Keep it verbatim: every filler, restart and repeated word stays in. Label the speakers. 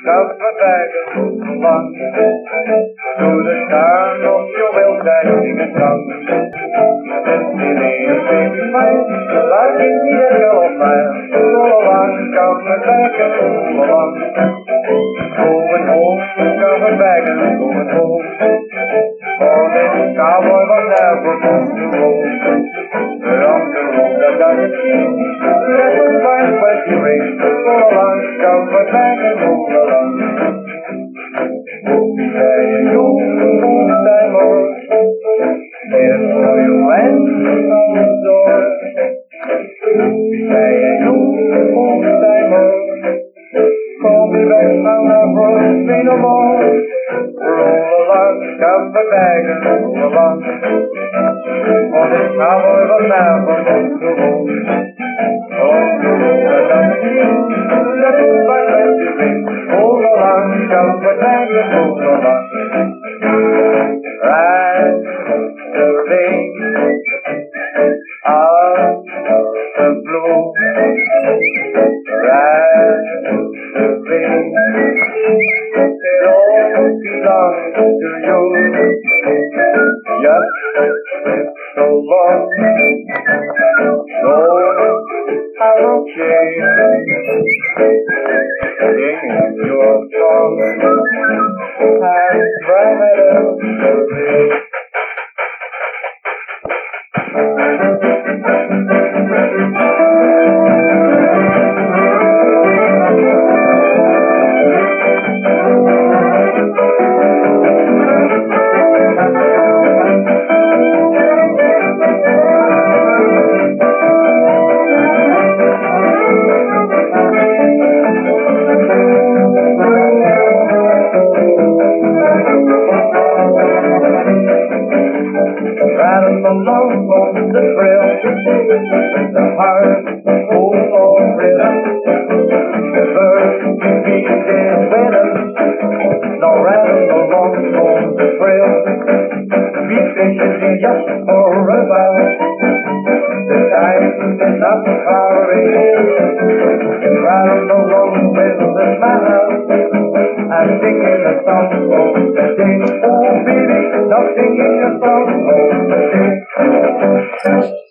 Speaker 1: cover bag and move along to the sound of your bell singing a song. This silly and baby fine, like in the echo of mine. Roll along, cover bag and move along. Going home, cover bag and going home. For this cowboy was never supposed to roll. On the road that doesn't seem that will find plenty rain. Roll along, cover bag and move along. Whoopie-day, you old-timer, here's for you and out the door. Whoopie-day, you old-timer, call me back, I'll never say no more. Roll along, cover bag and move along. For this cowboy was never supposed to roll. On the road that doesn't seem that will find plenty rain. Roll along, cover bag and move along. Ride the rain out of the blue. Ride the rain, it all belongs to you. Just so long, no, I don't care. Singing your song and brighter the rain. Riding along on the trail with the heart full of rhythm. The birds beating winter. Now riding along on the trail, we fishing just for a while. The time is not far ahead. Riding along with the smile and singing a song of the day. Oh baby, now singing a song of the day.